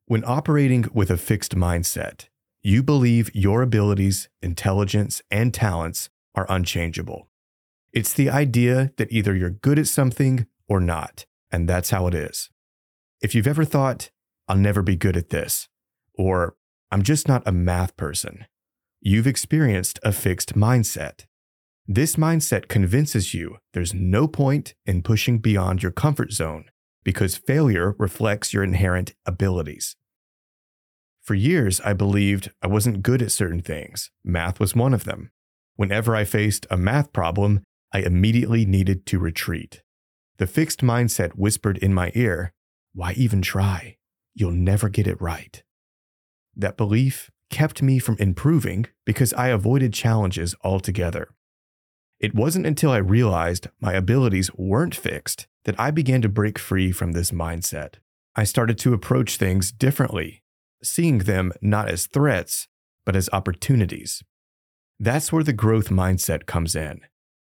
When operating with a fixed mindset, you believe your abilities, intelligence, and talents are unchangeable. It's the idea that either you're good at something or not, and that's how it is. If you've ever thought, I'll never be good at this, or I'm just not a math person, you've experienced a fixed mindset. This mindset convinces you there's no point in pushing beyond your comfort zone because failure reflects your inherent abilities. For years, I believed I wasn't good at certain things. Math was one of them. Whenever I faced a math problem, I immediately needed to retreat. The fixed mindset whispered in my ear, "Why even try? You'll never get it right." That belief kept me from improving because I avoided challenges altogether. It wasn't until I realized my abilities weren't fixed that I began to break free from this mindset. I started to approach things differently, seeing them not as threats, but as opportunities. That's where the growth mindset comes in.